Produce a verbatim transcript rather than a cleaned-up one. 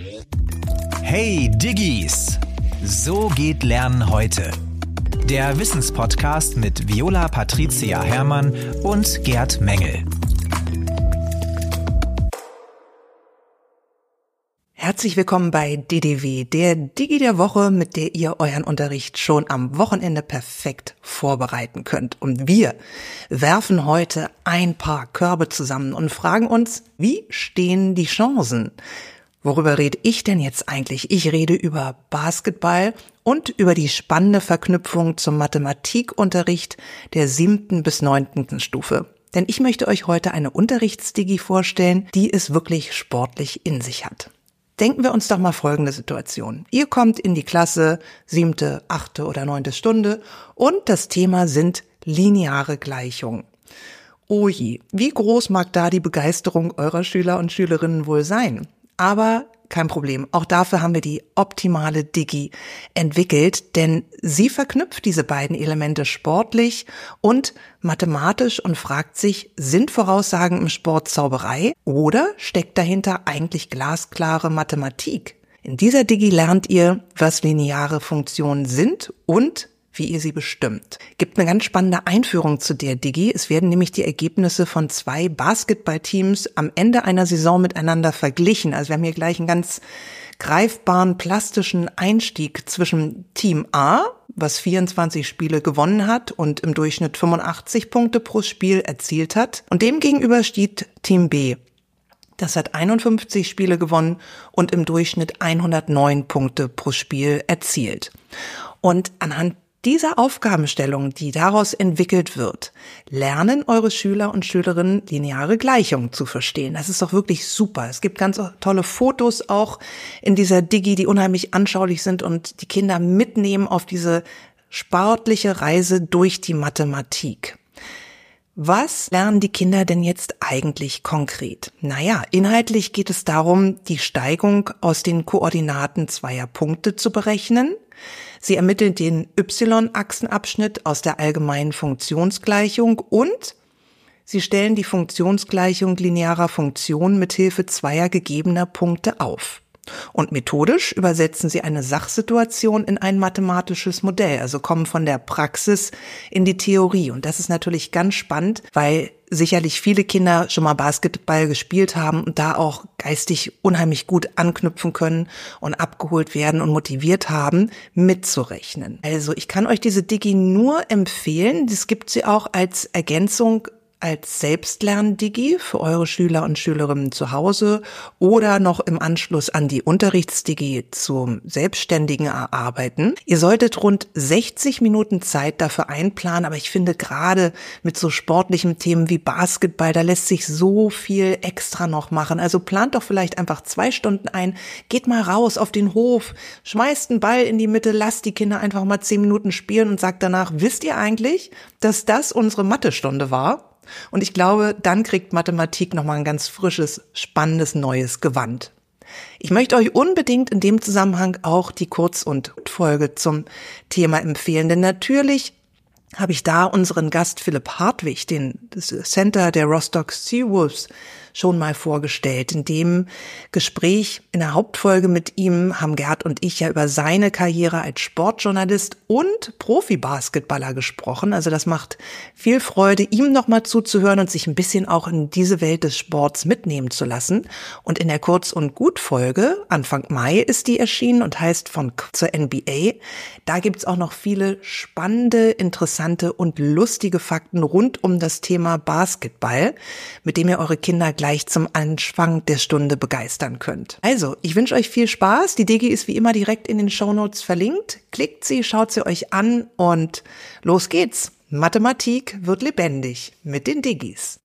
Hey Diggis! So geht Lernen heute. Der Wissenspodcast mit Viola Patricia Herrmann und Gerd Mengel. Herzlich willkommen bei D D W, der Digi der Woche, mit der ihr euren Unterricht schon am Wochenende perfekt vorbereiten könnt. Und wir werfen heute ein paar Körbe zusammen und fragen uns, wie stehen die Chancen? Worüber rede ich denn jetzt eigentlich? Ich rede über Basketball und über die spannende Verknüpfung zum Mathematikunterricht der siebten bis neunten Stufe. Denn ich möchte euch heute eine Unterrichtsdigi vorstellen, die es wirklich sportlich in sich hat. Denken wir uns doch mal folgende Situation. Ihr kommt in die Klasse, siebte, achte oder neunte Stunde und das Thema sind lineare Gleichungen. Oh je, wie groß mag da die Begeisterung eurer Schüler und Schülerinnen wohl sein? Aber kein Problem, auch dafür haben wir die optimale Digi entwickelt, denn sie verknüpft diese beiden Elemente sportlich und mathematisch und fragt sich, sind Voraussagen im Sport Zauberei oder steckt dahinter eigentlich glasklare Mathematik? In dieser Digi lernt ihr, was lineare Funktionen sind und wie ihr sie bestimmt. Gibt eine ganz spannende Einführung zu der Digi. Es werden nämlich die Ergebnisse von zwei Basketballteams am Ende einer Saison miteinander verglichen. Also wir haben hier gleich einen ganz greifbaren, plastischen Einstieg zwischen Team A, was vierundzwanzig Spiele gewonnen hat und im Durchschnitt fünfundachtzig Punkte pro Spiel erzielt hat. Und dem gegenüber steht Team B. Das hat einundfünfzig Spiele gewonnen und im Durchschnitt hundertneun Punkte pro Spiel erzielt. Und anhand dieser Aufgabenstellung, die daraus entwickelt wird, lernen eure Schüler und Schülerinnen lineare Gleichungen zu verstehen. Das ist doch wirklich super. Es gibt ganz tolle Fotos auch in dieser Digi, die unheimlich anschaulich sind und die Kinder mitnehmen auf diese sportliche Reise durch die Mathematik. Was lernen die Kinder denn jetzt eigentlich konkret? Naja, inhaltlich geht es darum, die Steigung aus den Koordinaten zweier Punkte zu berechnen. Sie ermitteln den y-Achsenabschnitt aus der allgemeinen Funktionsgleichung und sie stellen die Funktionsgleichung linearer Funktionen mithilfe zweier gegebener Punkte auf. Und methodisch übersetzen sie eine Sachsituation in ein mathematisches Modell, also kommen von der Praxis in die Theorie. Und das ist natürlich ganz spannend, weil sicherlich viele Kinder schon mal Basketball gespielt haben und da auch geistig unheimlich gut anknüpfen können und abgeholt werden und motiviert haben, mitzurechnen. Also ich kann euch diese Digi nur empfehlen. Das gibt sie auch als Ergänzung als Selbstlern-Digi für eure Schüler und Schülerinnen zu Hause oder noch im Anschluss an die Unterrichtsdigi zum selbstständigen Erarbeiten. Ihr solltet rund sechzig Minuten Zeit dafür einplanen, aber ich finde gerade mit so sportlichen Themen wie Basketball, da lässt sich so viel extra noch machen. Also plant doch vielleicht einfach zwei Stunden ein, geht mal raus auf den Hof, schmeißt einen Ball in die Mitte, lasst die Kinder einfach mal zehn Minuten spielen und sagt danach, wisst ihr eigentlich, dass das unsere Mathestunde war? Und ich glaube, dann kriegt Mathematik nochmal ein ganz frisches, spannendes, neues Gewand. Ich möchte euch unbedingt in dem Zusammenhang auch die Kurz- und Folge zum Thema empfehlen, denn natürlich habe ich da unseren Gast Philipp Hartwig, den Center der Rostock Seawolves, schon mal vorgestellt. In dem Gespräch in der Hauptfolge mit ihm haben Gerd und ich ja über seine Karriere als Sportjournalist und Profi-Basketballer gesprochen. Also das macht viel Freude, ihm nochmal zuzuhören und sich ein bisschen auch in diese Welt des Sports mitnehmen zu lassen. Und in der Kurz- und Gut-Folge, Anfang Mai ist die erschienen und heißt von zur N B A. Da gibt's auch noch viele spannende, interessante und lustige Fakten rund um das Thema Basketball, mit dem ihr eure Kinder gleich zum Anfang der Stunde begeistern könnt. Also, ich wünsche euch viel Spaß. Die Digi ist wie immer direkt in den Shownotes verlinkt. Klickt sie, schaut sie euch an und los geht's. Mathematik wird lebendig mit den Digis.